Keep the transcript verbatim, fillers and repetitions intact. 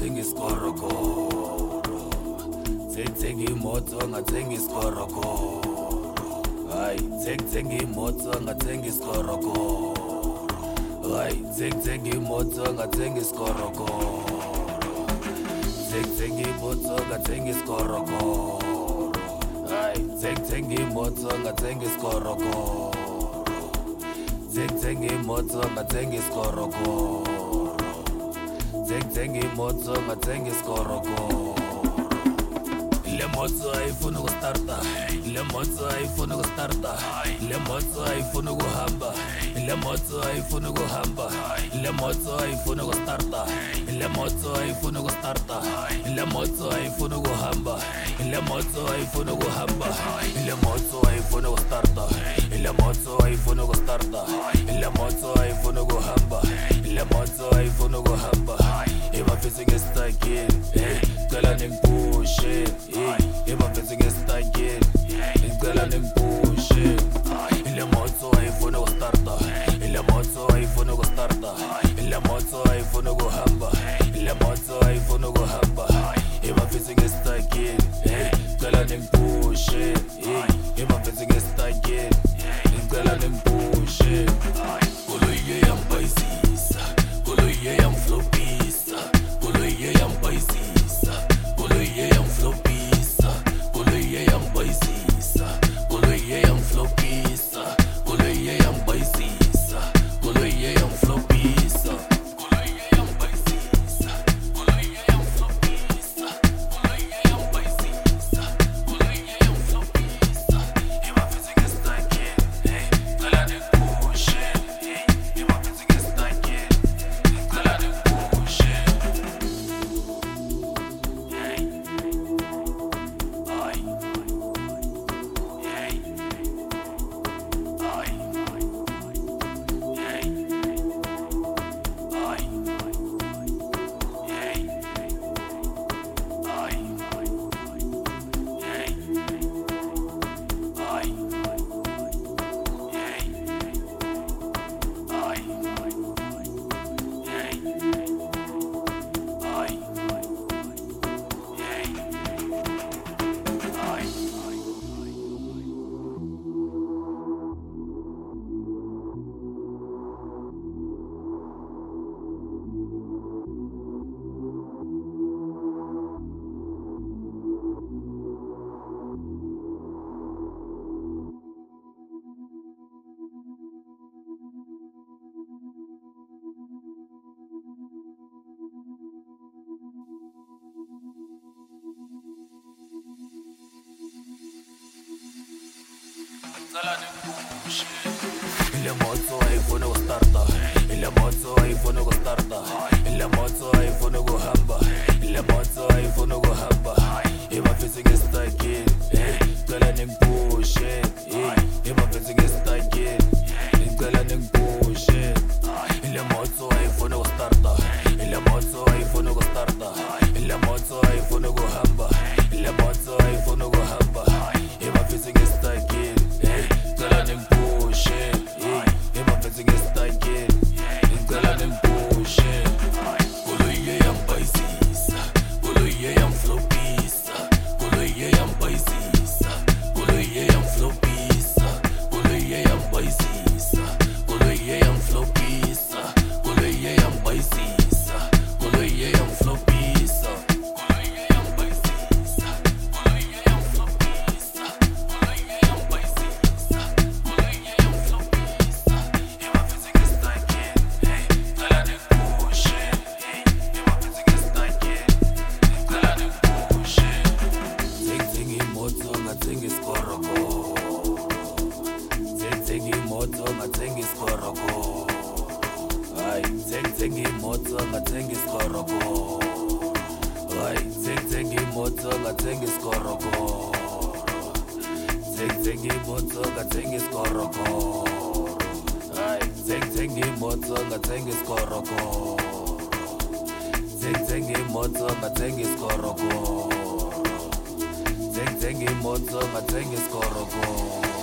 ngathenga isikorokoro. Thenga imoto ngathenga isikorokoro. Hayi, thenga imoto ngathenga isikorokoro. Hayi, thenga imoto ngathenga isikorokoro. Thenga imoto ngathenga isikorokoro. Hayi, thenga imoto ngathenga isikorokoro. Thenga imoto ngathenga isikorokoro. Thenga imoto ngathenga isikorokoro. Le moto ayifuna ukustarta, le moto ayifuna ukustarta, le moto ayifuna ukuhamba, le moto ayifuna ukuhamba, le moto ayifuna ukustarta, le moto ayifuna ukustarta, le moto ayifuna ukuhamba, le moto ayifuna ukuhamba, le moto ayifuna ukustarta, le moto ayifuna ukustarta, le moto ayifuna ukuhamba, le moto ayifuna ukuhamba. Ibafisa ngesitayile, hey, cela ningipushe, hey, ibafisa ngesitayile, cela ningipushe. Le moto ayifuna ukustarta, le moto ayifuna ukustarta, le moto ayifuna ukuhamba, le moto ayifuna ukuhamba. Ibafisa ngesitayile, hey, cela ningipushe, hey, ibafisa ngesitayile, cela ningipushe. Koloye yambayisisa, koloye yamflopisa, koloye yambayisisa, koloye yamflopisa, koloye yambayisisa, koloye yamflopisa, koloye yambayisisa, koloye yamflopisa, koloye yambayisisa, koloye yamflopisa, koloye yambayisisa, koloye yamflopisa. Ibafisa ngesitayile, hey, cela ningipushe, hey, ibafisa ngesitayile, cela ningipushe. Hey, ay, hey, ay, hey, ay, hey, ay, hey, ay, cela ningipushe. Le moto ayifuna ukustarta, le moto ayifuna ukustarta, le moto ayifuna ukuhamba, le moto ayifuna ukuhamba. Ibafisa ngesitayile, hey, cela ningipushe, hey, ibafisa ngesitayile, cela ningipushe. Le moto ayifuna ukustarta, le moto ayifuna ukustarta, le moto ayifuna ukuhamba, le moto ayifuna ukuhamba. Ibafisa ngesitayile, hey, cela ningipushe, hey, ibafisa ngesitayile, cela ningipushe. Koloye yambayisisa, koloye yamflopisa, koloye yambayisisa, koloye yamflopisa, koloye yambayisisa, koloye yamflopisa, koloye yambayisisa, koloye yamflopisa, koloye yambayisisa, koloye yamflopisa, koloye yambayisisa, koloye yamflopisa. Ibafisa ngesitayile, hey, cela ningipushe, hey, ibafisa ngesitayile, cela ningipushe. Thenga imoto ngathenga isikorokoro. Thenga imoto ngathenga isikorokoro. Hayi, thenga imoto ngathenga isikorokoro. Hayi, thenga imoto ngathenga isikorokoro. Thenga imoto ngathenga isikorokoro. Hayi, thenga imoto ngathenga isikorokoro. Thenga imoto ngathenga isikorokoro. Thenga imoto ngathenga isikorokoro.